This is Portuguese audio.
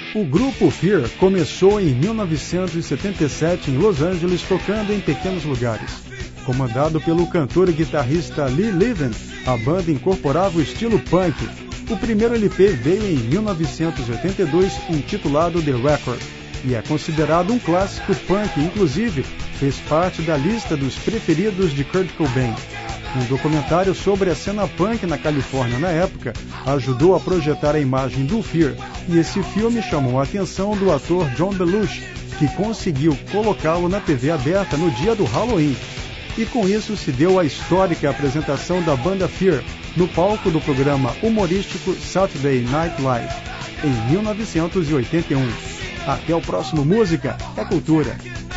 O grupo Fear começou em 1977 em Los Angeles, tocando em pequenos lugares. Comandado pelo cantor e guitarrista Lee Levin, a banda incorporava o estilo punk. O primeiro LP veio em 1982, intitulado The Record, e é considerado um clássico punk, inclusive fez parte da lista dos preferidos de Kurt Cobain. Um documentário sobre a cena punk na Califórnia na época ajudou a projetar a imagem do Fear, e esse filme chamou a atenção do ator John Belushi, que conseguiu colocá-lo na TV aberta no dia do Halloween. E com isso se deu a histórica apresentação da banda Fear no palco do programa humorístico Saturday Night Live, em 1981. Até o próximo Música é Cultura.